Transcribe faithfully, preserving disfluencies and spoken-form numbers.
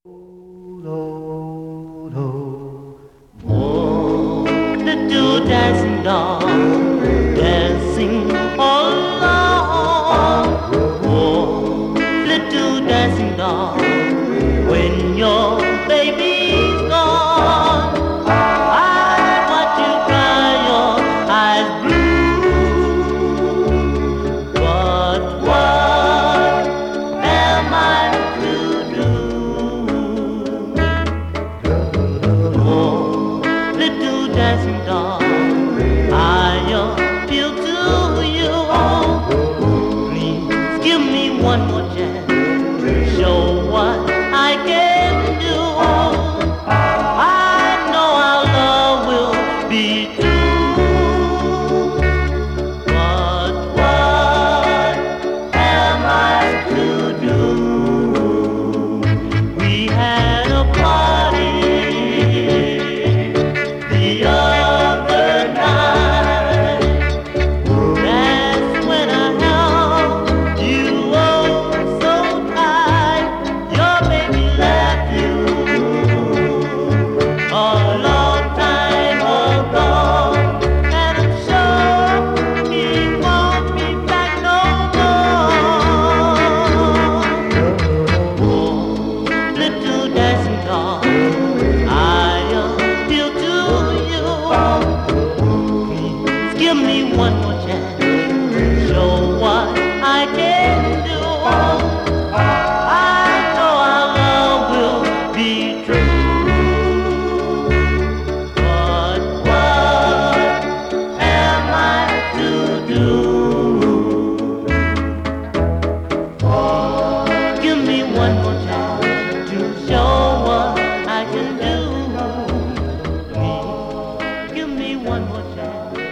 Little dancing doll, dancing all alone. Oh, little dancing doll, when your baby's gone, I watch you cry your eyes blue. But what am I to do? Oh, little dancing doll, I appeal to you. Please give me one more chance to show what I can do. I know our love will be true. But what am I to do? We had a party the other night. That's when I held you oh so tight. Your baby left you a long time ago, and I'm sure he won't be back no more. Oh, little dancing doll, I appeal to you. Please give me one more chance to show what I can do. I know our love will be true. But what am I to do? Give me one more chance to show what I can do. Please give me one more chance.